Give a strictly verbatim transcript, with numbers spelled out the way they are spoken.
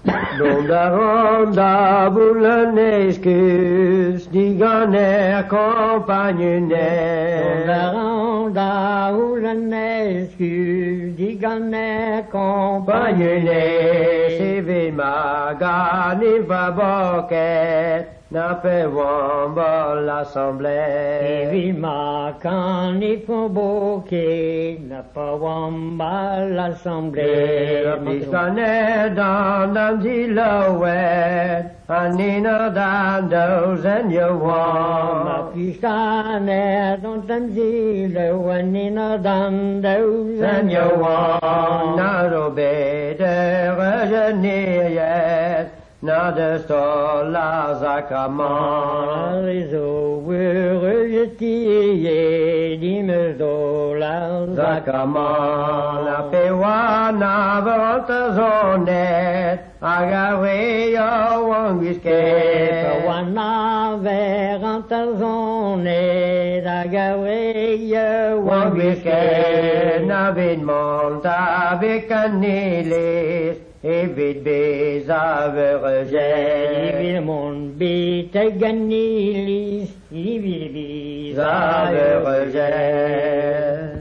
Donda ronda bulanescus, diganer compagnenet. Donda ronda bulanescus, diganer compagnenet. Sivi magani vaboket, na pe wamba l'assemblée. Sivi magani vaboket, na pe wamba l'assemblée. Diganer dan dan zilowet, anina dan doos en je wam. Ma pistaner dan dan zilowet, anina dan doos en je wam. Na robe de regeneer na de stola zakraman. Zo rejetie die me stola zakraman. Na pewa na volta zonet, agave yo wangisket. Pewa na veranta zonet, agave yo wangisket. Na vid monta vekanilis, evit bezavergen. Livil mon bete ganilis, livil bezavergen. Zavergen.